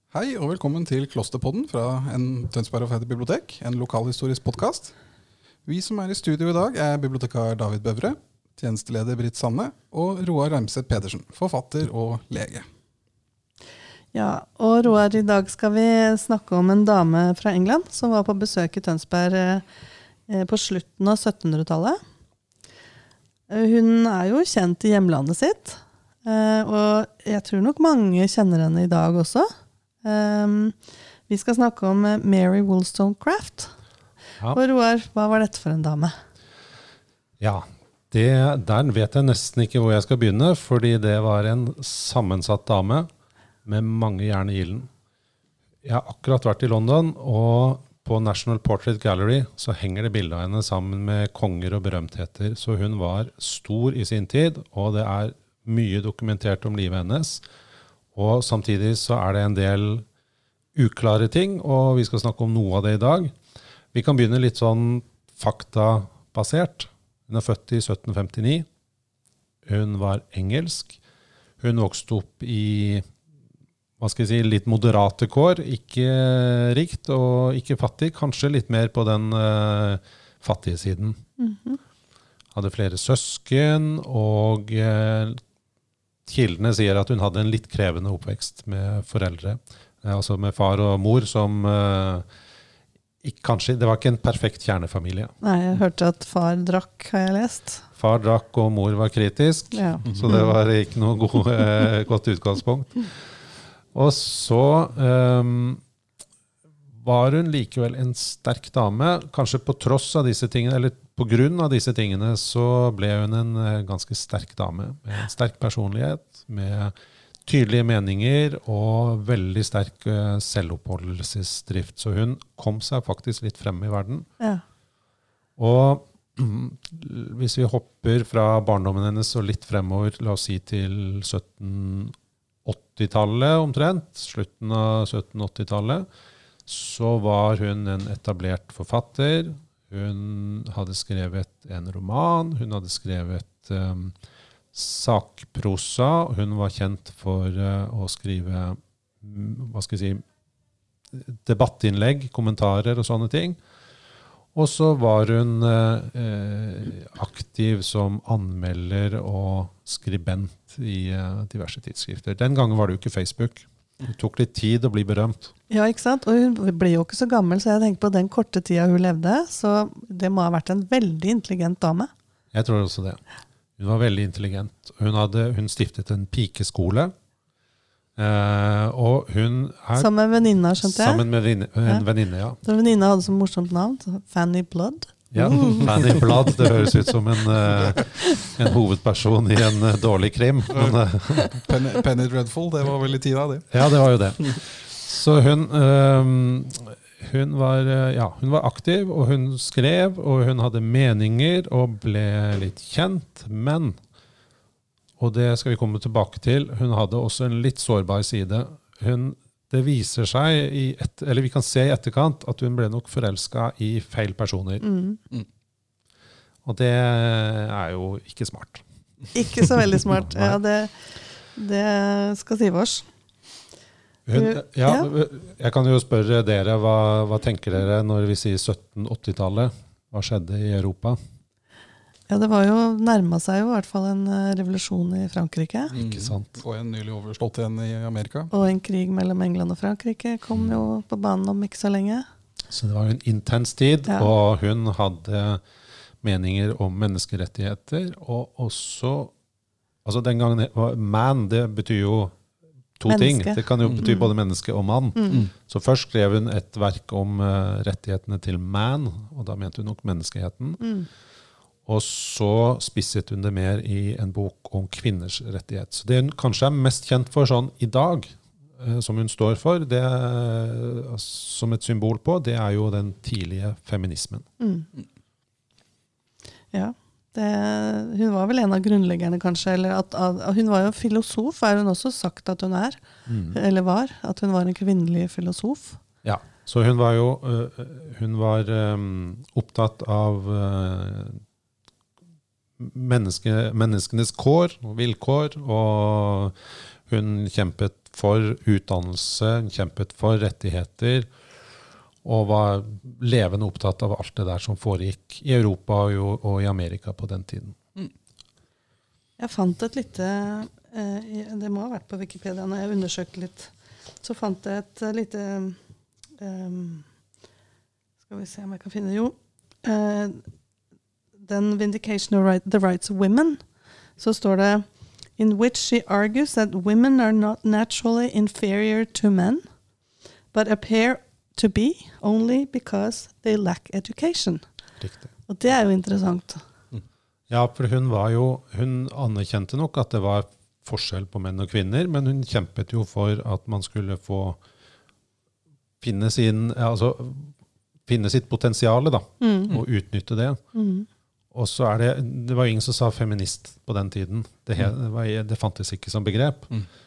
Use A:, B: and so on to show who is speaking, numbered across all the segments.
A: Hei og velkommen til Klosterpodden fra Tønsberg og Færder bibliotek, en lokalhistorisk podcast. Vi som i studio i dag bibliotekar David Bøvre, tjenesteleder Britt Sanne og Roar Reimseth Pedersen, forfatter og lege.
B: Ja, og Roar, i dag skal vi snakke om en dame fra England som var på besøk i Tønsberg på slutten av 1700-tallet. Hun jo kjent i hjemlandet sitt, og jeg tror nok mange kjenner henne i dag også. Vi skal snakke om Mary Wollstonecraft.
C: Ja.
B: Og Roar, hva var dette for en dame?
C: Ja, der vet jeg nesten ikke hvor jeg skal begynne, fordi det var en sammensatt dame med mange jern i ilden. Jeg har akkurat vært i London, og på National Portrait Gallery så henger det bilder av henne sammen med konger og berømtheter, så hun var stor i sin tid, og det mye dokumentert om livet hennes. Og samtidig så det en del uklare ting, og vi skal snakke om noe av det i dag. Vi kan begynne litt sånn faktabasert. Hun født i 1759. Hun var engelsk. Hun vokste opp i litt moderate kår, ikke rikt og ikke fattig, kanskje litt mer på den fattige siden. Hadde flere søsken, og kildene sier at hun hadde en litt krevende oppvekst med foreldre, altså med far og mor, som kanskje, det var ikke en perfekt kjernefamilie.
B: Nei, jeg hørte at far drakk, har jeg lest.
C: Far drakk, og mor var kritisk,
B: Ja.
C: så det var ikke noe godt utgangspunkt. Og så var hun likevel en sterk dame, kanskje på tross av disse tingene, eller på grunn av disse tingene, så ble hun en ganske sterk dame, med en sterk personlighet, med tydelige meninger og veldig sterk selvoppholdelsesdrift. Så hun kom seg faktisk litt frem i verden.
B: Ja.
C: Og hvis vi hopper fra barndommen hennes og litt fremover, la oss si til 1780-tallet omtrent, slutten av 1780-tallet, så var hun en etablert forfatter. Hun hadde skrevet en roman, hun hadde skrevet sakprosa, hun var kjent for å skrive, debattinnlegg, kommentarer og sånne ting. Og så var hun aktiv som anmelder og skribent i diverse tidsskrifter. Den gangen var det jo ikke Facebook. Det tok litt tid å bli berømt.
B: Ja, ikke sant? Og hun ble jo ikke så gammel, så jeg tenker på den korte tida hun levde, så det må ha vært en veldig intelligent dame.
C: Jeg tror også det. Hun var veldig intelligent. Hun stiftet en pikeskole, og hun
B: Sammen med venninna, skjønte jeg.
C: Sammen med en venninne, ja.
B: Så venninna hadde så morsomt navn, Fanny Blood.
C: Ja, Fanny Blood, det høres ut som en hovedperson i en dårlig krim. Men,
A: Penny Dreadful, det var vel i tida det.
C: ja, det var jo det. Så hun var aktiv, og hun skrev, og hun hadde meninger, og ble litt kjent, men, og det skal vi komme tilbake til, hun hadde også en litt sårbar side. Det viser seg, eller vi kan se i etterkant, at hun ble nok forelsket i feil personer. Og det jo ikke smart.
B: Ikke så veldig smart. Ja, det skal sive oss.
C: Jeg kan jo spørre dere, hva tenker dere når vi sier 1780-tallet? Hva skjedde i Europa?
B: Ja, det var jo, nærmet seg jo i hvert fall en revolusjon i Frankrike.
C: Ikke sant?
A: Og en nylig overstått igjen i Amerika.
B: Og en krig mellom England og Frankrike kom jo på banen om ikke så lenge.
C: Så det var jo en intens tid,
B: Ja.
C: og hun hadde meninger om menneskerettigheter, og også, altså den gangen, man, det betyr jo to ting.
B: Menneske.
C: Det kan jo bety både menneske og mann. Så først skrev hun et verk om rettighetene til man, og da mente hun nok menneskeheten. Og så spisset hun det mer i en bok om kvinners rettighet. Så det hun kanskje mest kjent for sånn i dag, som hun står for, det som et symbol på, det jo den tidlige feminismen.
B: Ja, hun var vel en av grunnleggerne kanskje, eller hun var jo filosof, hun også sagt at hun eller var, at hun var en kvinnelig filosof.
C: Ja, så hun var jo opptatt av menneskenes kår og vilkår, og Hun kjempet for utdannelse, hun kjempet for rettigheter, og var levende opptatt av alt det der som foregikk i Europa og i Amerika på den tiden.
B: Jeg fant et lite, det må ha vært på Wikipedia når jeg undersøkte litt, så fant jeg et lite, skal vi se om jeg kan finne, den Vindication of the Rights of Women, så står det, in which she argues that women are not naturally inferior to men, but appear to be only because they lack education.
C: Riktig.
B: Og det jo interessant.
C: Ja, for hun anerkjente nok at det var forskjell på menn og kvinner, men hun kjempet jo for at man skulle få finne sitt potensiale da, og utnytte det. Og så det var ingen som sa feminist på den tiden. Det fantes ikke som begrep.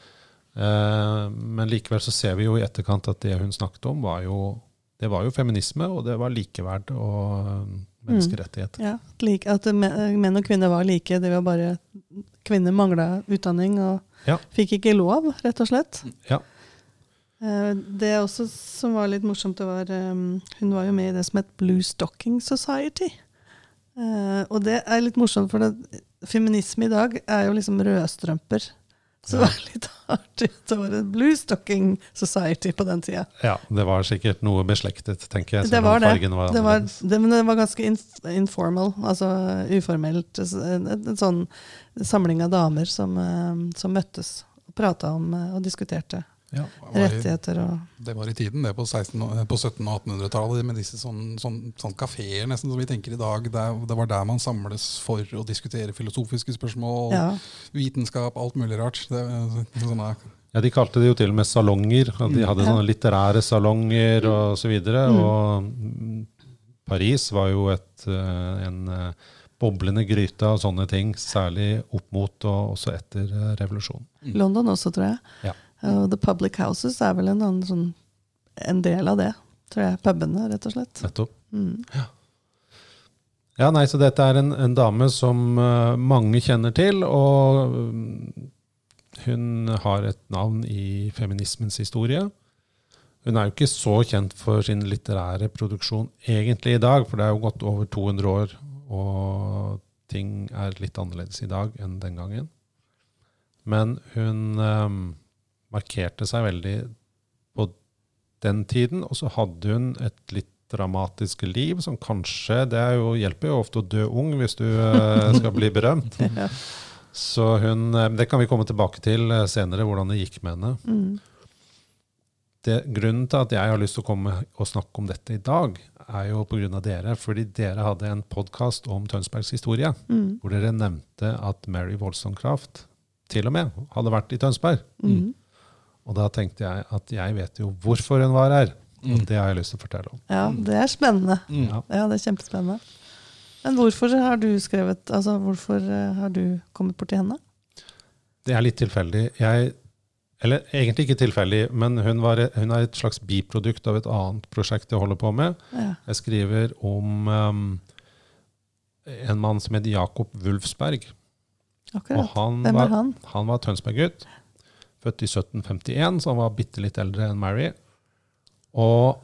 C: Men likevel så ser vi jo i etterkant at det hun snakket om det var jo feminisme, og det var likeverd og menneskerettigheter.
B: Ja, at menn og kvinner var like, det var bare kvinner manglet utdanning og fikk ikke lov, rett og slett.
C: Ja.
B: Det også som var litt morsomt, hun var jo med i det som het Blue Stocking Society. Og det litt morsomt, for feminisme i dag jo liksom rødstrømper. Så det var litt artig at det var en Blue Stocking Society på den tiden.
C: Ja, det var sikkert noe beslektet, tenker jeg.
B: Det var det. Men det var ganske informal, altså uformelt. En sånn samling av damer som møttes og pratet om og diskuterte.
A: Ja,
B: rettigheter
A: det var i tiden, det på 1700- og 1800-tallet, med disse sånn kaféer nesten som vi tenker i dag. Det var der man samles for å diskutere filosofiske spørsmål, vitenskap, alt mulig rart.
C: Ja, de kalte det jo til og med salonger, og de hadde sånne litterære salonger og så videre, og Paris var jo en boblende gryte av sånne ting, særlig opp mot og også etter revolusjonen.
B: London også, tror jeg.
C: Ja.
B: The public houses vel en del av det, tror jeg, pubene, rett og slett.
C: Nettopp. Ja, nei, så dette en dame som mange kjenner til, og hun har et navn i feminismens historie. Hun jo ikke så kjent for sin litterære produksjon egentlig i dag, for det jo gått over 200 år, og ting litt annerledes i dag enn den gangen. Men hun markerte seg veldig på den tiden, og så hadde hun et litt dramatisk liv, som kanskje, hjelper jo ofte å dø ung hvis du skal bli berømt. Så det kan vi komme tilbake til senere, hvordan det gikk med henne. Grunnen til at jeg har lyst til å komme og snakke om dette i dag, jo på grunn av dere, fordi dere hadde en podcast om Tønsbergs historie, hvor dere nevnte at Mary Wollstonecraft til og med hadde vært i Tønsberg. Og da tenkte jeg at jeg vet jo hvorfor hun var her, og det har jeg lyst til å fortelle om.
B: Ja, det spennende. Ja, det kjempespennende. Men hvorfor har du skrevet, altså hvorfor har du kommet bort til henne?
C: Det litt tilfeldig. Eller egentlig ikke tilfeldig, men hun et slags biprodukt av et annet prosjekt jeg holder på med.
B: Ja.
C: Jeg skriver om en mann som heter Jakob Wulfsberg.
B: Akkurat.
C: Og
B: Hvem han?
C: Han var Tønsberg-gutt, født i 1751, så han var bitte litt eldre enn Mary. Og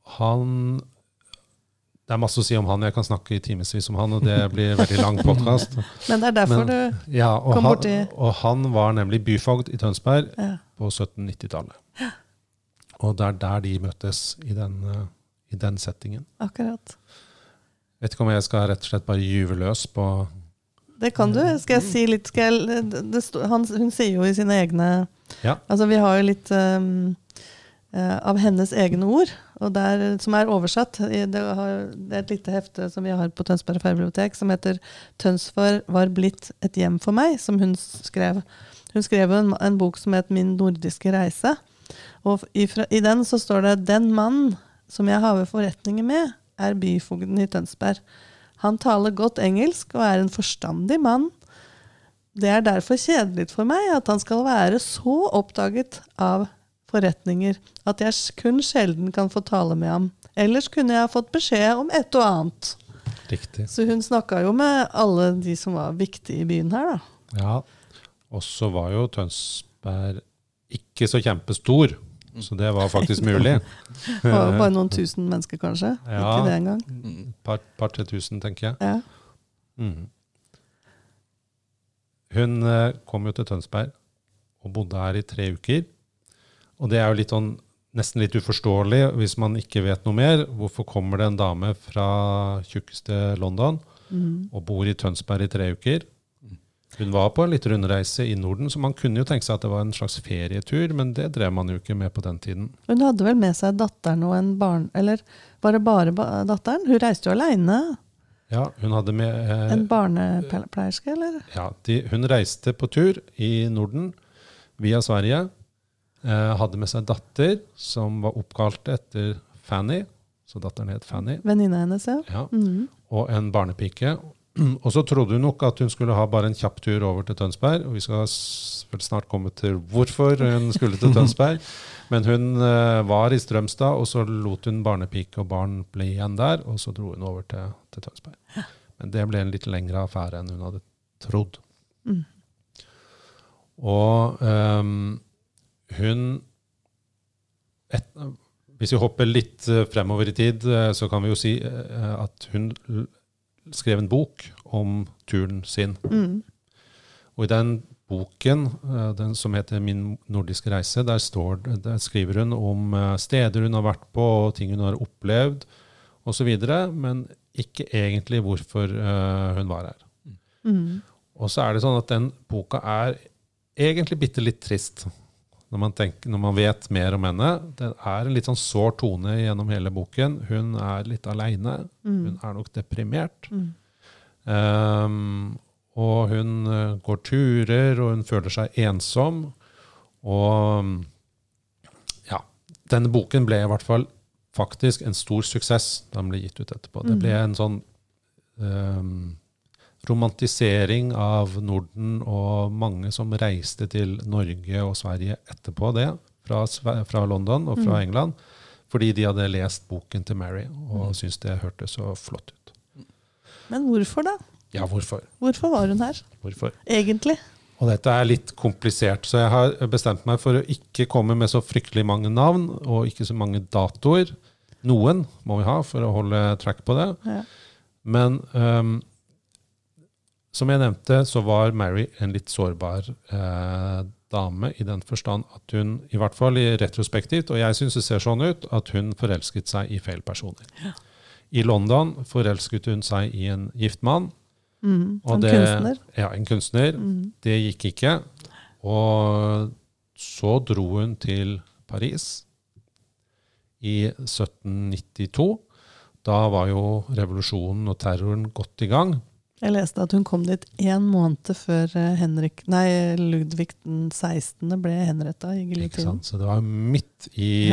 C: det masse å si om han, jeg kan snakke i timesvis om han, og det blir en veldig lang podcast.
B: Men det derfor du kom bort i...
C: Og han var nemlig byfogd i Tønsberg på 1790-tallet. Og det der de møtes i den settingen.
B: Akkurat.
C: Vet ikke om jeg skal rett og slett bare gyve løs på...
B: Det kan du. Skal jeg si litt? Hun sier jo i sine egne... Altså vi har jo litt av hennes egne ord, og som oversatt. Det et lite hefte som vi har på Tønsberg Færbibliotek, som heter «Tønsberg var blitt et hjem for meg», som hun skrev. Hun skrev en bok som het «Min nordiske reise». Og i den så står det «Den mann som jeg har forretninger med, byfogden i Tønsberg. Han taler godt engelsk og en forstandig mann. Det derfor kjedelig for meg at han skal være så oppdaget av forretninger at jeg kun sjelden kan få tale med ham. Ellers kunne jeg fått beskjed om et og annet.
C: Riktig.
B: Så hun snakket jo med alle de som var viktige i byen her da.
C: Ja, og så var jo Tønsberg ikke så kjempestor, så det var faktisk mulig.
B: Det var bare noen tusen mennesker, kanskje.
C: Ja.
B: Ikke det engang.
C: Par 3000, tenker jeg.
B: Ja.
C: Mhm. Hun kom jo til Tønsberg og bodde her i 3 uker. Og det er jo litt sånn, nesten litt uforståelig hvis man ikke vet noe mer. Hvorfor kommer det en dame fra tjukkeste London og bor i Tønsberg i 3 uker? Hun var på en litt rundreise i Norden, så man kunne jo tenke seg at det var en slags ferietur, men det drev man jo ikke med på den tiden.
B: Hun hadde vel med seg datteren og en barn, eller var det bare datteren? Hun reiste jo alene.
C: Ja, hun hadde med...
B: En barnepleierske, eller?
C: Ja, hun reiste på tur i Norden via Sverige, hadde med seg datter som var oppkalt etter Fanny, så datteren het Fanny.
B: Venninna hennes, ja.
C: Ja, og en barnepike. Og så trodde hun nok at hun skulle ha bare en kjapp tur over til Tønsberg, og vi skal vel snart komme til hvorfor hun skulle til Tønsberg. Men hun var i Strømstad, og så lot hun barnepike og barn bli igjen der, og så dro hun over til Tønsberg. Men det ble en litt lengre affære enn hun hadde trodd. Og hun... Hvis vi hopper litt fremover i tid, så kan vi jo si at hun skrev en bok om turen sin. Og i den boken, den som heter Min nordiske reise, der skriver hun om steder hun har vært på, og ting hun har opplevd, og så videre, men ikke egentlig hvorfor hun var her. Og så er det sånn at den boka er egentlig bitte litt trist. Når man vet mer om henne, det er en litt sånn sår tone gjennom hele boken. Hun er litt alene. Hun er nok deprimert. Og hun går turer, og hun føler seg ensom. Og ja, denne boken ble i hvert fall faktisk en stor suksess da den ble gitt ut etterpå. Det ble en sånn romantisering av Norden, og mange som reiste til Norge og Sverige etterpå det, fra London og fra England, fordi de hadde lest boken til Mary og syntes det hørtes så flott ut.
B: Men hvorfor da?
C: Ja, hvorfor?
B: Hvorfor var hun her?
C: Hvorfor?
B: Egentlig?
C: Og dette er litt komplisert, så jeg har bestemt meg for å ikke komme med så fryktelig mange navn, og ikke så mange datoer. Noen må vi ha for å holde track på det.
B: Ja.
C: Men som jeg nevnte, så var Mary en litt sårbar dame i den forstand at hun, i hvert fall i retrospektivt, og jeg synes det ser sånn ut, at hun forelsket seg i feil personer. Ja. I London forelsket hun seg i en gift mann.
B: Kunstner.
C: Ja, en kunstner. Det gikk ikke. Og så dro hun til Paris i 1792. Da var jo revolusjonen og terroren godt i gang.
B: Jeg leste at hun kom dit 1 måned før Ludvig den 16. ble henrettet i giljotinen.
C: Ikke sant, så det var midt i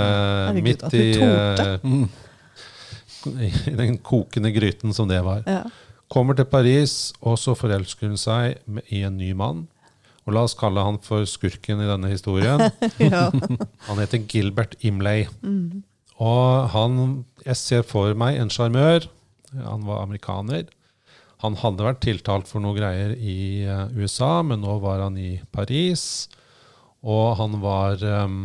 C: i den kokende gryten som det var.
B: Ja.
C: Kommer til Paris, og så forelsker hun seg i en ny mann. Og la oss kalle han for skurken i denne historien.
B: Ja.
C: Han heter Gilbert Imlay. Og jeg ser for meg en charmør. Han var amerikaner. Han hadde vært tiltalt for noe greier i USA, men nå var han i Paris. Og han var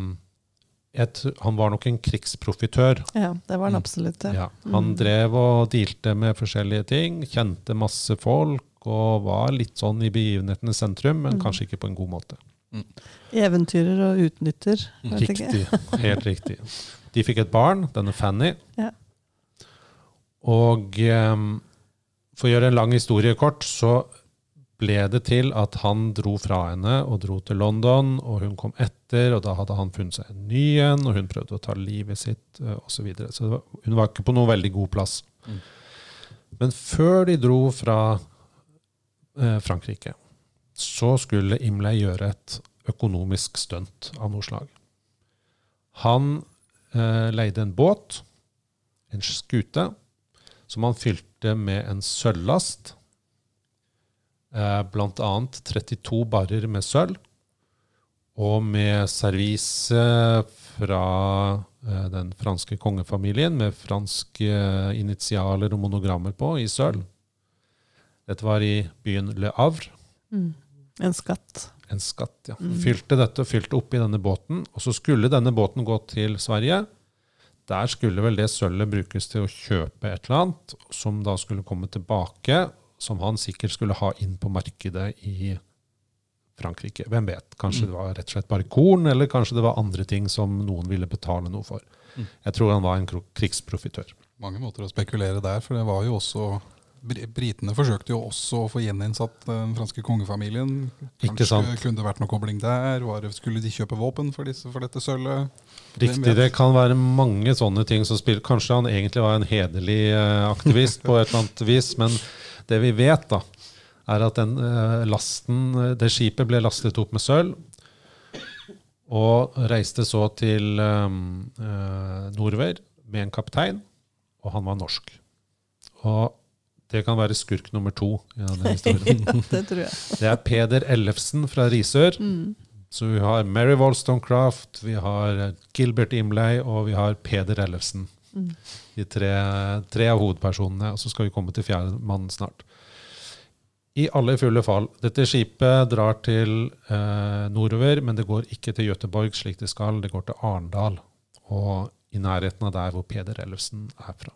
C: nok en krigsprofitør.
B: Ja, det var han absolutt.
C: Ja, han drev og dealte med forskjellige ting, kjente masse folk, og var litt sånn i begivenhetenes sentrum, men kanskje ikke på en god måte.
B: Eventyrer og utnytter.
C: Riktig, helt riktig. De fikk et barn, denne Fanny.
B: Ja.
C: Og for å gjøre en lang historie kort, så ble det til at han dro fra henne og dro til London, og hun kom etter, og da hadde han funnet seg en ny en, og hun prøvde å ta livet sitt, og så videre. Så hun var ikke på noen veldig god plass. Men før de dro fra Frankrike, så skulle Imlay gjøre et økonomisk stunt av noe slag. Han leide en båt, en skute, som han fylte med en sølvlast, blant annet 32 barrer med sølv, og med servise fra den franske kongefamilien, med franske initialer og monogrammer på i sølv. Dette var i byen Le Havre.
B: En skatt.
C: En skatt, ja. Fylte opp i denne båten, og så skulle denne båten gå til Sverige. Der skulle vel det sølvet brukes til å kjøpe et eller annet, som da skulle komme tilbake, som han sikkert skulle ha inn på markedet i Frankrike. Hvem vet? Kanskje det var rett og slett bare korn, eller kanskje det var andre ting som noen ville betale noe for. Jeg tror han var en krigsprofitør.
A: Mange måter å spekulere der, for det var jo også britene forsøkte jo også å få gjeninnsatt den franske kongefamilien.
C: Ikke sant?
A: Kunne det vært noe kobling der? Skulle de kjøpe våpen for dette sølvet?
C: Riktig, det kan være mange sånne ting som spiller. Kanskje han egentlig var en hederlig aktivist på et eller annet vis, men det vi vet da, er at det skipet ble lastet opp med sølv, og reiste så til Norvær med en kaptein, og han var norsk. Og det kan være skurk nummer 2 i denne historien.
B: Ja, det tror jeg.
C: Det er Peder Ellefsen fra Risør. Så vi har Mary Wollstonecraft, vi har Gilbert Imlay, og vi har Peder Ellefsen. De tre av hovedpersonene, og så skal vi komme til fjerde mann snart. I alle fulle fall. Dette skipet drar til nordover, men det går ikke til Göteborg slik det skal. Det går til Arendal, og i nærheten av der hvor Peder Ellefsen er fra.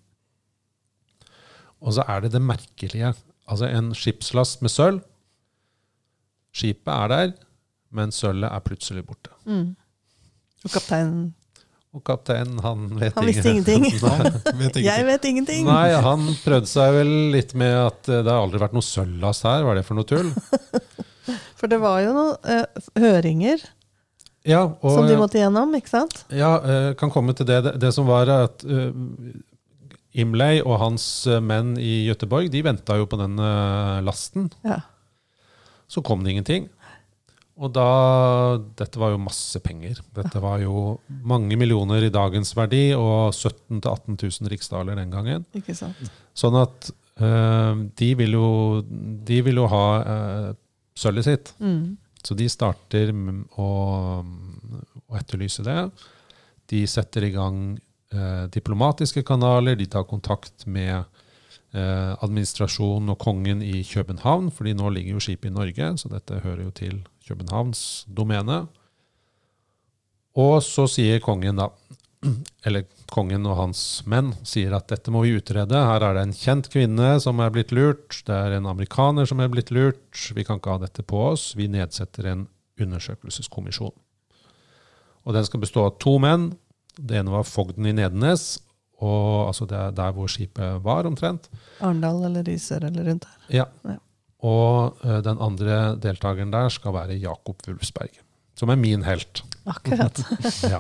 C: Og så er det merkelige. Altså en skipslast med sølv. Skipet er der, men sølvet er plutselig borte.
B: Og kapteinen,
C: han vet
B: han visste ingenting.
A: Jeg
B: vet ingenting.
C: Nei, han prøvde seg vel litt med at det har aldri vært noe sølvlast her. Hva er det for noe tull?
B: For det var jo noen høringer som de måtte gjennom, ikke sant?
C: Ja, kan komme til det. Det som var at Imlay og hans menn i Göteborg, de ventet jo på den lasten.
B: Ja.
C: Så kom det ingenting. Og dette var jo masse penger. Dette var jo mange millioner i dagens verdi, og 17 til 18 000 riksdaler den gangen.
B: Ikke sant?
C: Sånn at de vil jo ha sølvet sitt. Så de starter å etterlyse det. De setter i gang diplomatiske kanaler, de tar kontakt med administrasjonen og kongen i København, fordi nå ligger jo skipet i Norge, så dette hører jo til Københavns domene. Og så sier kongen da, eller kongen og hans menn sier at dette må vi utrede. Her er det en kjent kvinne som er blitt lurt, det er en amerikaner som er blitt lurt, vi kan ikke ha dette på oss, vi nedsetter en undersøkelseskommisjon. Og den skal bestå av 2 menn. Det ene var fogden i Nedenes, og altså det er der hvor skipet var omtrent.
B: Arendal eller Risør eller rundt her.
C: Ja. Og den andre deltakeren der skal være Jakob Wulfsberg, som er min helt.
B: Akkurat.
C: Ja.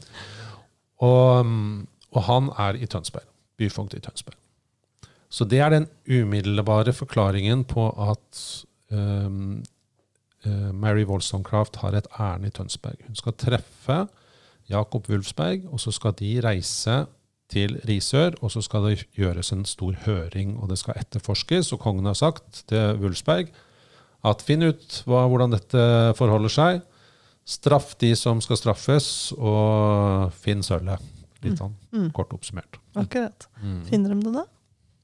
C: Og han er i Tønsberg, byfogd i Tønsberg. Så det er den umiddelbare forklaringen på at Mary Wollstonecraft har et ærend i Tønsberg. Hun skal treffe Jakob Wulfsberg, og så skal de reise til Risør, og så skal det gjøres en stor høring, og det skal etterforskes, og kongen har sagt til Wulfsberg at finn ut hvordan dette forholder seg, straff de som skal straffes, og finn sølvet. Litt sånn kort oppsummert.
B: Akkurat. Finner de det da?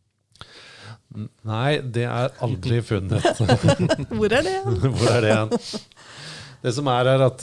C: Nei, det er aldri funnet.
B: Hvor er det igjen?
C: Hvor er det igjen? Det som er at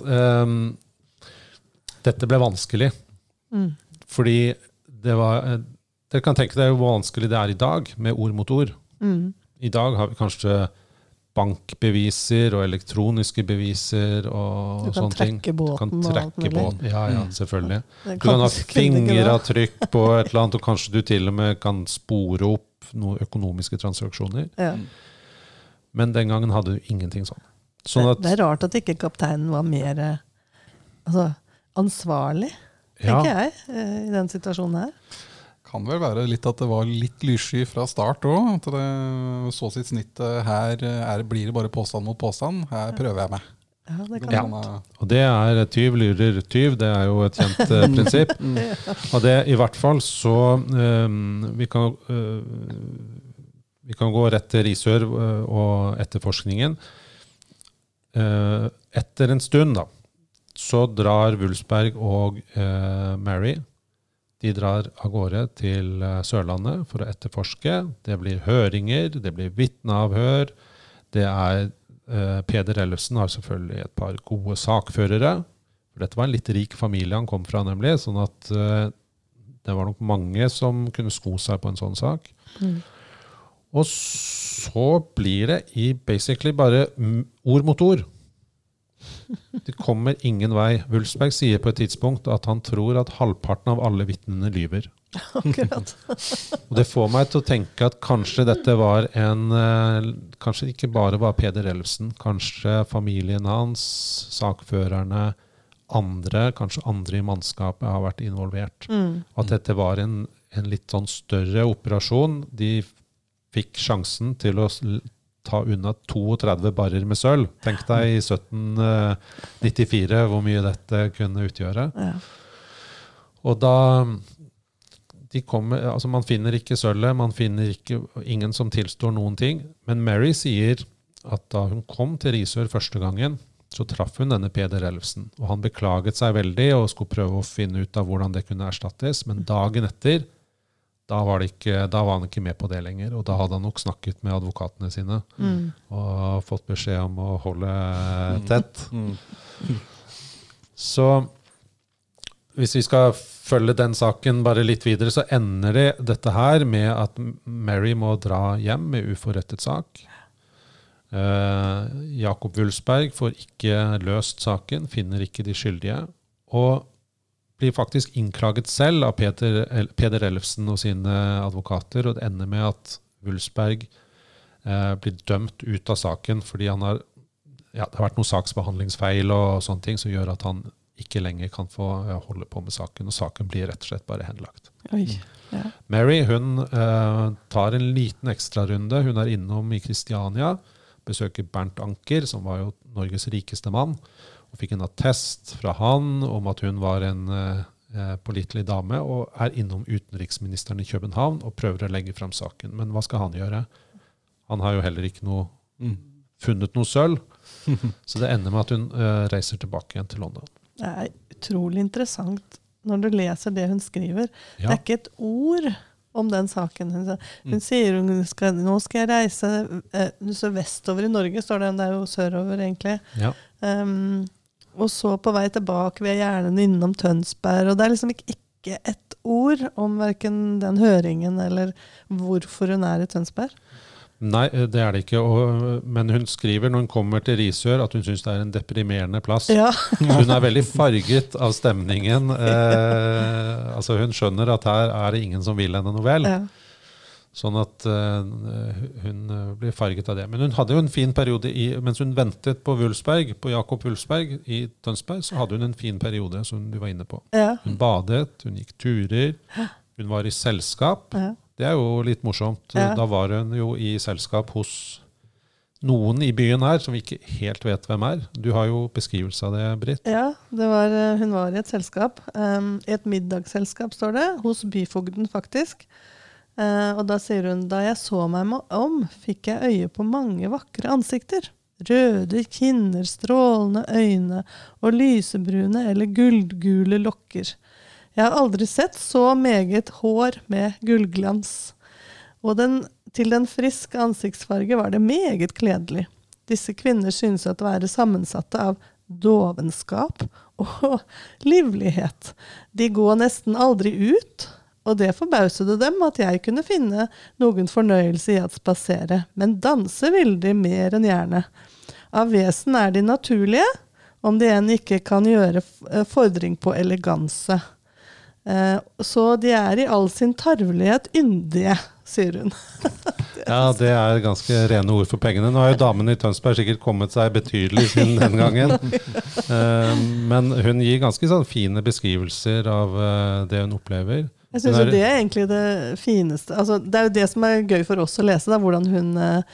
C: dette ble vanskelig. Fordi dere kan tenke dere hvor vanskelig det er i dag med ord mot ord. I dag har vi kanskje bankbeviser og elektroniske beviser og sånne ting.
B: Du kan trekke båten.
C: Ja, selvfølgelig. Du kan ha fingeravtrykk på et eller annet, og kanskje du til og med kan spore opp noen økonomiske transaksjoner.
B: Ja.
C: Men den gangen hadde du ingenting sånn.
B: Det er rart at ikke kapteinen var mer ansvarlig, tenker jeg, i den situasjonen her.
A: Kan vel være litt at det var litt lyssky fra start også, at det så sitt snitt her blir det bare påstand mot påstand, her prøver jeg meg.
B: Ja, det kan
C: og det er tyv lurer tyv, det er jo et kjent prinsipp. Og det i hvert fall så vi kan gå rett til Risør og etterforskningen. Etter en stund da, så drar Wulfsberg og Mary. De drar av gårde til Sørlandet for å etterforske. Det blir høringer, det blir vitneavhør. Det er Peder Ellefsen har selvfølgelig et par gode sakførere. For dette var en litt rik familie han kom fra, nemlig, sånn at det var nok mange som kunne sko seg på en sånn sak. Og så blir det i basically bare ord mot ord. Det kommer ingen vei. Wulfsberg sier på et tidspunkt at han tror at halvparten av alle vitnene lyver.
B: Akkurat.
C: Og det får meg til å tenke at kanskje dette var kanskje ikke bare var Peder Ellefsen, kanskje familien hans, sakførerne, kanskje andre i mannskapet har vært involvert. At dette var en litt sånn større operasjon. De fikk sjansen til å ta unna 32 barrer med sølv. Tenk deg i 1794 hvor mye dette kunne utgjøre. Ja. Og da man finner ikke sølvet, man finner ingen som tilstår noen ting. Men Mary sier at da hun kom til Risør første gangen, så traff hun denne Peder Ellefsen. Og han beklaget seg veldig og skulle prøve å finne ut av hvordan det kunne erstattes. Men dagen etter, da var han ikke med på det lenger, og da hadde han nok snakket med advokatene sine og fått beskjed om å holde tett. Så hvis vi skal følge den saken bare litt videre, så ender dette her med at Mary må dra hjem med uforrettet sak. Jakob Wulfsberg får ikke løst saken, finner ikke de skyldige, og blir faktisk innklaget selv av Peder Ellefsen og sine advokater, og det ender med at Wulfsberg blir dømt ut av saken fordi det har vært noen saksbehandlingsfeil og sånne ting som gjør at han ikke lenger kan få holde på med saken, og saken blir rett og slett bare henlagt.
B: Ja.
C: Mary, hun tar en liten ekstrarunde. Hun er innom i Kristiania, besøker Bernt Anker, som var jo Norges rikeste mann, og fikk en attest fra han om at hun var en pålitelig dame, og er innom utenriksministeren i København og prøver å legge frem saken. Men hva skal han gjøre? Han har jo heller ikke funnet noe sølv, så det ender med at hun reiser tilbake igjen til London.
B: Det er utrolig interessant når du leser det hun skriver. Ja. Det er ikke et ord om den saken. Hun sier nå skal jeg reise vestover i Norge, står det jo sørover egentlig. Ja. Og så på vei tilbake vil jeg gjerne innom Tønsberg, og det er liksom ikke et ord om hverken den høringen eller hvorfor hun er i Tønsberg.
C: Nei, det er det ikke, men hun skriver når hun kommer til Risør at hun synes det er en deprimerende plass. Ja. Hun er veldig farget av stemningen. Altså hun skjønner at her er det ingen som vil henne noe vel. Ja. Sånn at hun ble farget av det. Men hun hadde jo en fin periode mens hun ventet på Jakob Wulfsberg i Tønsberg, så hadde hun en fin periode som du var inne på. Ja. Hun badet, hun gikk turer, hun var i selskap. Ja. Det er jo litt morsomt. Ja. Da var hun jo i selskap hos noen i byen her, som vi ikke helt vet hvem er. Du har jo beskrivelse av det, Britt. Ja,
B: hun var i et selskap. I et middagsselskap, står det, hos byfogden faktisk. Og da sier hun, da jeg så meg om, fikk jeg øye på mange vakre ansikter. Røde kinner, strålende øyne og lysebrune eller gullgule lokker. Jeg har aldri sett så meget hår med gullglans. Og til den friske ansiktsfarge var det meget kledelig. Disse kvinner synes at være sammensatte av dovenskap og livlighet. De går nesten aldri ut, og det forbauset dem at jeg kunne finne noen fornøyelse i at spasere, men danse ville de mer enn gjerne. Av vesen er de naturlige, om de enn ikke kan gjøre fordring på eleganse. Så de er i all sin tarvelighet yndige, sier hun.
C: Ja, det er ganske rene ord for pengene. Nå har jo damen i Tønsberg sikkert kommet seg betydelig siden den gangen. Men hun gir ganske sånn fine beskrivelser av det hun opplever.
B: Jeg synes jo det er egentlig det fineste. Altså, det er jo det som er gøy for oss å lese, da, hvordan hun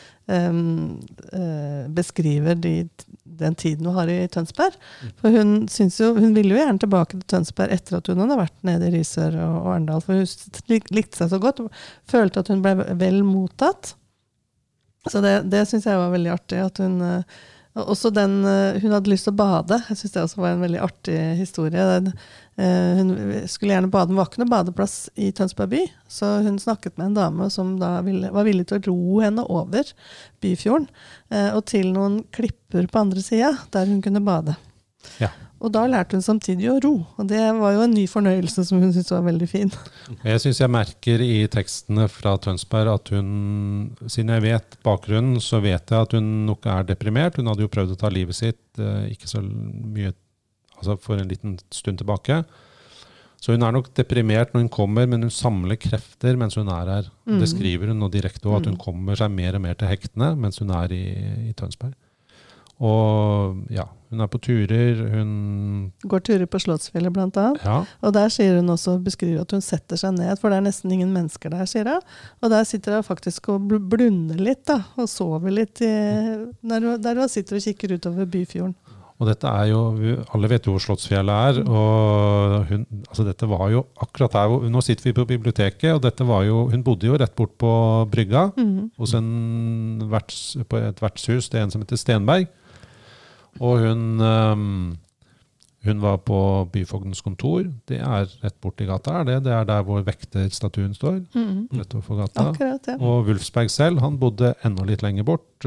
B: beskriver den tiden hun har i Tønsberg. For hun ville jo gjerne tilbake til Tønsberg etter at hun hadde vært nede i Risør og Arendal, for hun likte seg så godt, følte at hun ble vel mottatt. Så det synes jeg var veldig artig, at hun Og også hun hadde lyst til å bade. Jeg synes det også var en veldig artig historie. Hun skulle gjerne bade, men var ikke noe badeplass i Tønsberg by. Så hun snakket med en dame som da var villig til å ro henne over Byfjorden, og til noen klipper på andre siden, der hun kunne bade.
C: Ja.
B: Og da lærte hun samtidig å ro, og det var jo en ny fornøyelse som hun syntes var veldig fin.
C: Jeg synes jeg merker i tekstene fra Tønsberg at hun, siden jeg vet bakgrunnen, så vet jeg at hun nok er deprimert. Hun hadde jo prøvd å ta livet sitt, ikke så mye, altså for en liten stund tilbake. Så hun er nok deprimert når hun kommer, men hun samler krefter mens hun er her. Det skriver hun nå direkte også, at hun kommer seg mer og mer til hektene mens hun er i Tønsberg. Og ja, hun er på turer, hun
B: går turer på Slottsfjellet blant annet.
C: Ja.
B: Og der sier hun også, beskriver at hun setter seg ned, for det er nesten ingen mennesker der, sier hun. Og der sitter hun faktisk og blunder litt da, og sover litt, der hun sitter og kikker utover Byfjorden.
C: Og dette er jo, alle vet jo hvor Slottsfjellet er, og hun, altså dette var jo akkurat her, nå sitter vi på biblioteket, og dette var jo, hun bodde jo rett bort på brygga, hos på et vertshus, det er en som heter Stenberg, og hun var på byfogdens kontor, det er rett bort i gata her, det er der hvor vekterstatuen står, rett overfor gata.
B: Akkurat, ja.
C: Og Wulfsberg selv, han bodde enda litt lenger bort,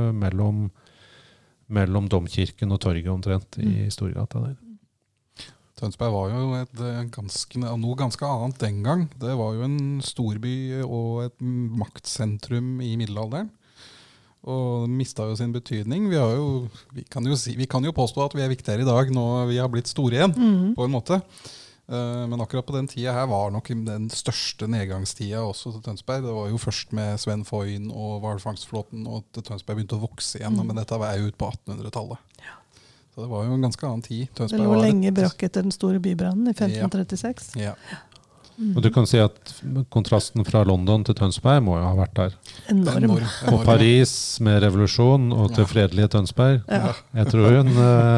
C: mellom Domkirken og Torget omtrent i Storgata der.
A: Tønsberg var jo noe ganske annet den gang. Det var jo en storby og et maktsentrum i middelalderen. Og mistet jo sin betydning. Vi kan jo påstå at vi er viktigere i dag når vi har blitt store igjen, på en måte. Men akkurat på den tida her var nok den største nedgangstida også til Tønsberg. Det var jo først med Sven Foyn og hvalfangstflåten, og at Tønsberg begynte å vokse igjen, men dette var jo ut på 1800-tallet. Ja. Så det var jo en ganske annen tid.
B: Tønsberg det lå lenge brakk etter den store bybrannen i 1536.
A: Ja.
C: Og du kan si at kontrasten fra London til Tønsberg må jo ha vært der.
B: Enorm.
C: Og Paris med revolusjon og til fredelige Tønsberg. Ja. Jeg tror hun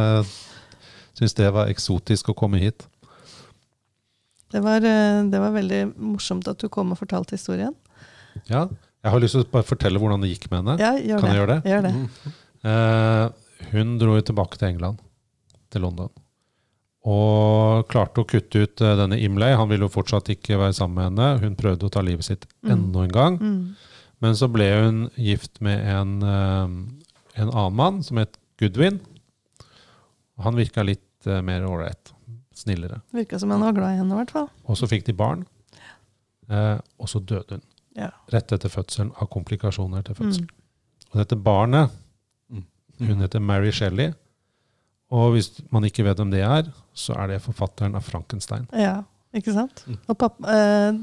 C: synes det var eksotisk å komme hit.
B: Det var veldig morsomt at du kom og fortalte historien.
C: Ja, jeg har lyst til å bare fortelle hvordan det gikk med henne.
B: Ja,
C: kan jeg gjøre det?
B: Gjør det.
C: Hun dro tilbake til England, til London, og klarte å kutte ut denne Imlay. Han ville jo fortsatt ikke være sammen med henne. Hun prøvde å ta livet sitt enda en gang. Men så ble hun gift med en annen mann som het Goodwin. Han virket litt mer ålreit. Snillere.
B: Virket som han var glad i henne i hvert fall.
C: Og så fikk de barn, og så døde hun.
B: Ja.
C: Rett etter fødselen av komplikasjoner til fødsel. Og dette barnet, hun heter Mary Shelley, og hvis man ikke vet hvem det er, så er det forfatteren av Frankenstein.
B: Ja, ikke sant? Og pappa,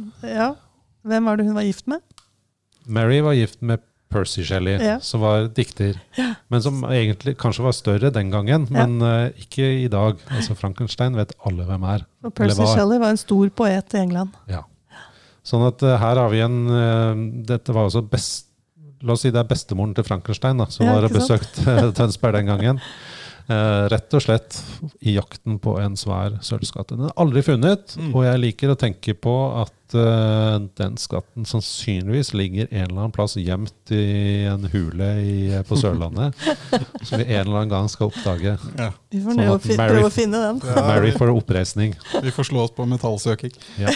B: hvem var det hun var gift med?
C: Mary var gift med Percy Shelley, som var dikter, men som egentlig kanskje var større den gangen, men ikke i dag. Altså Frankenstein vet alle hvem er.
B: Og Percy Shelley var en stor poet i England.
C: Ja. Sånn at her har vi dette var også la oss si det er bestemoren til Frankenstein da, som var besøkt Tønsberg den gangen. Rett og slett i jakten på en svær sølvskatt. Den er aldri funnet, og jeg liker å tenke på at den skatten sannsynligvis ligger en eller annen plass gjemt i en hule på Sørlandet, som vi en eller annen gang skal oppdage. Ja.
B: Vi får prøve å finne den.
C: Mary for oppreisning.
A: Vi får slå oss på metallsøking.
C: Ja.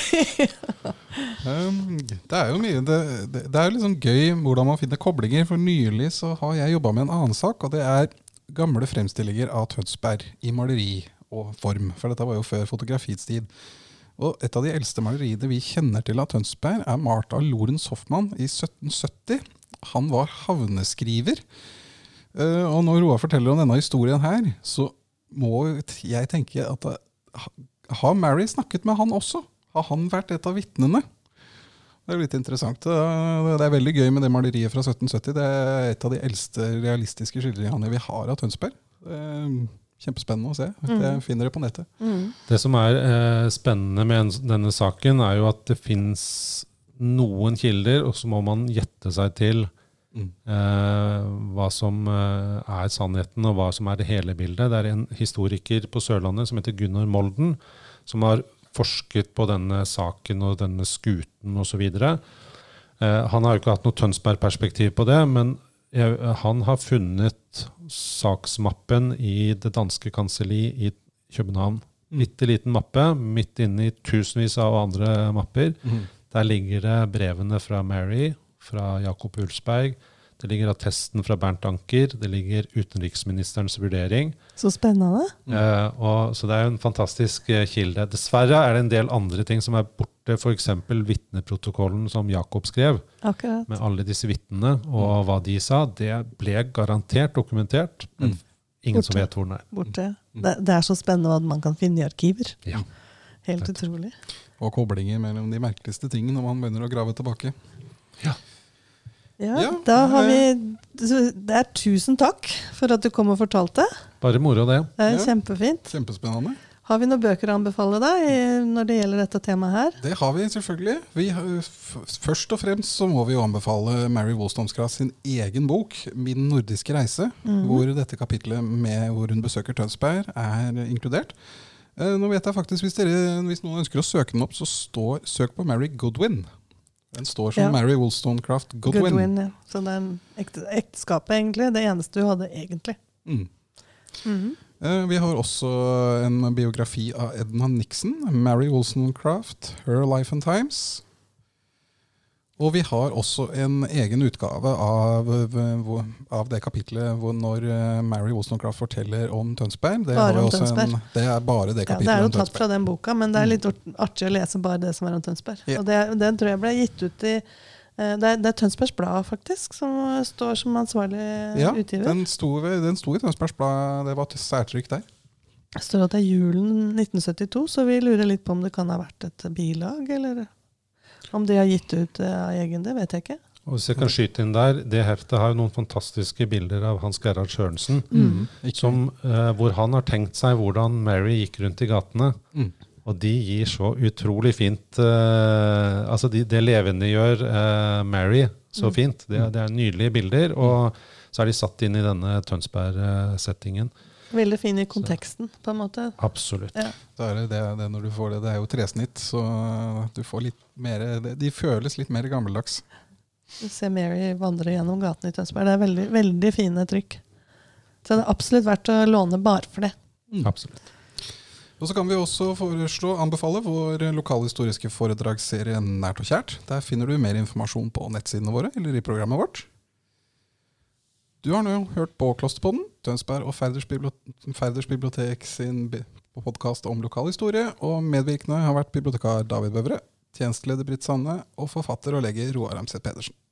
A: Det er jo mye, det er jo liksom gøy hvordan man finner koblinger, for nylig så har jeg jobbet med en annen sak, og det er gamle fremstillinger av Tønsberg i maleri og form, for dette var jo før fotografiets tid. Og et av de eldste maleriene vi kjenner til av Tønsberg er malt av Lorentz Hoffmann i 1770. Han var havneskriver. Og når Roar forteller om denne historien her, så må jeg tenke at har Mary snakket med han også? Har han vært et av vittnene? Det er litt interessant. Det er veldig gøy med det maleriet fra 1770. Det er et av de eldste realistiske skildringene vi har av Tønsberg. Kjempespennende å se. Jeg finner det på nettet.
C: Det som er spennende med denne saken er jo at det finnes noen kilder, og så må man gjette seg til hva som er sannheten, og hva som er det hele bildet. Det er en historiker på Sørlandet som heter Gunnar Molden, som har forsket på denne saken og denne skuten og så videre. Han har jo ikke hatt noe Tønsberg-perspektiv på det, men Han har funnet saksmappen i det danske kanselli i København. Bitte liten mappe, midt inne i tusenvis av andre mapper. Der ligger det brevene fra Mary, fra Jakob Ulsberg. Det ligger attesten fra Bernt Anker. Det ligger utenriksministerens vurdering.
B: Så spennende.
C: Så det er jo en fantastisk kilde. Dessverre er det en del andre ting som er borte, for eksempel vitneprotokollen som Jakob skrev,
B: Akkurat.
C: med alle disse vittnene, og hva de sa. Det ble garantert dokumentert, men ingen som vet hvor den er.
B: Borte. Det er så spennende hva man kan finne i arkiver.
C: Ja.
B: Helt utrolig.
A: Og koblinger mellom de merkeligste tingene når man begynner å grave tilbake.
B: Ja, da har vi det er tusen takk for at du kom og fortalte.
C: Bare moro det.
B: Det er
A: Ja.
B: kjempefint.
A: Kjempespennende.
B: Har vi noen bøker å anbefale deg når det gjelder dette temaet her?
A: Det har vi selvfølgelig. Først og fremst så må vi jo anbefale Mary Wollstonecraft sin egen bok, Min nordiske reise, hvor dette kapitlet med hvor hun besøker Tønsberg er inkludert. Nå vet jeg faktisk, hvis noen ønsker å søke den opp, så søk på Mary Godwin. Den står som Mary Wollstonecraft Godwin.
B: Ja. Så det er ekteskapet egentlig, det eneste du hadde egentlig.
A: Vi har også en biografi av Edna Nixon, Mary Wollstonecraft, Her Life and Times. Og vi har også en egen utgave av det kapitlet når Mary Wollstonecraft forteller om Tønsberg. Det
B: Bare om Tønsberg.
A: Det er bare det kapitlet
B: det er jo
A: om
B: tatt
A: Tønsberg.
B: fra den boka, men det er litt artig å lese bare det som er om Tønsberg.
A: Ja.
B: Og det tror jeg ble gitt ut i det er Tønsbergs Blad faktisk, som står som ansvarlig utgiver.
A: Den sto i Tønsbergs Blad, det var til særtrykk der.
B: Det står at det er julen 1972, så vi lurer litt på om det kan ha vært et bilag, eller om de har gitt ut av egen, det vet jeg ikke.
C: Og hvis jeg kan skyte inn der, det heftet har jo noen fantastiske bilder av Hans Gerhard Sørensen, hvor han har tenkt seg hvordan Mary gikk rundt i gatene. Og de gir så utrolig fint, altså det levendegjør Mary så fint. Det er nydelige bilder, og så er de satt inn i denne Tønsberg-settingen.
B: Veldig fin i konteksten, på en måte.
C: Absolutt.
B: Ja.
A: Det når du får det er jo tresnitt, så du får litt mer, de føles litt mer gammeldags.
B: Du ser Mary vandre gjennom gaten i Tønsberg. Det er veldig, veldig fine trykk. Så det er absolutt verdt å låne bare for det.
C: Absolutt.
A: Og så kan vi også anbefale vår lokalhistoriske foredragsserie Nært og kjært. Der finner du mer informasjon på nettsidene våre eller i programmet vårt. Du har nå hørt på Klosterpodden, Tønsberg og Færders bibliotek sin podcast om lokalhistorie, og medvirkende har vært bibliotekar David Bøvre, tjenesteleder Britt Sanne og forfatter og lege Roar Ramseth Pedersen.